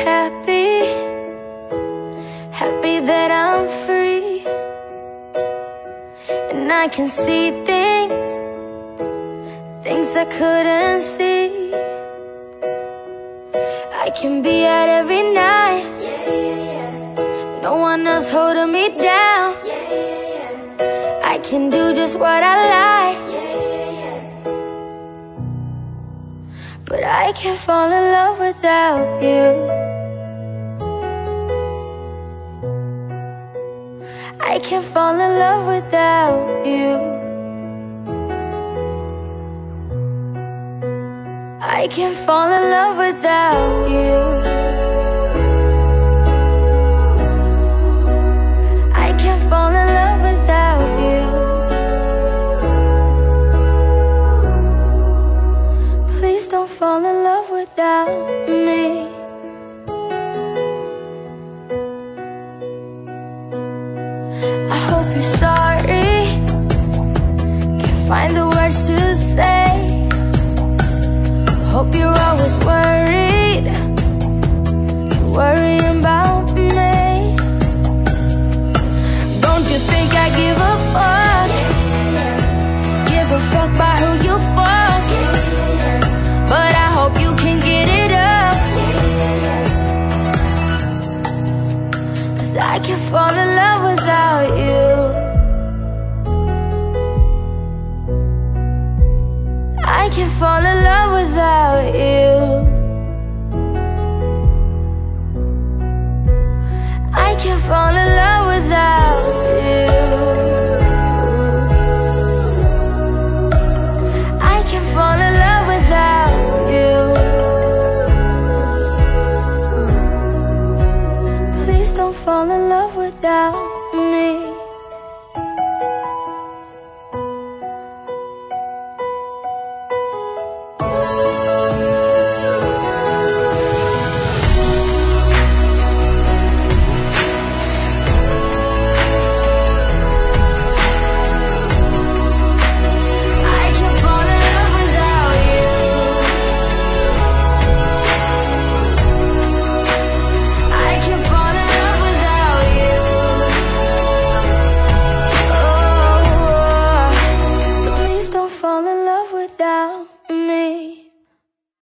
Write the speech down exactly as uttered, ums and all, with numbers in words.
happy, happy that I'm free, and I can see things, things I couldn't see. I can be out every night, no one else holding me down. I can do just what I like, but I can't fall in love without you. I can't fall in love without you. I can't fall in love without you. I can't fall in love without you. Please don't fall in love without me. I hope you're sorry, can't find the words to say. Hope you're always worried, you're worrying about me. Don't you think I give a fuck? Give a fuck by who you fuck, but I hope you can get it up, 'cause I can't fall in love without you. I can't fall in love without you. I can't fall in love without you. I can't fall in love without you. Please don't fall in love without